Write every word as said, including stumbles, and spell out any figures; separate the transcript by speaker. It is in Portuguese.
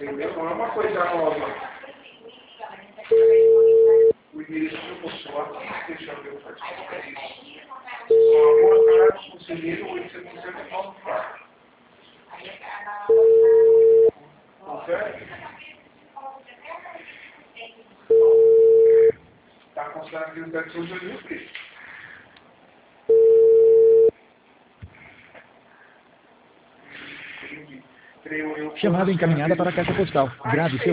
Speaker 1: Entendeu? Não é uma coisa nova. O endereço que eu postou aqui, deixa eu ver o fazer isso. Só uma cara do conselheiro oitocentos e sessenta e nove Far. Confere? Está considerando que o deve ser o Janil Cristo.
Speaker 2: Chamada encaminhada para a caixa postal. Grave seu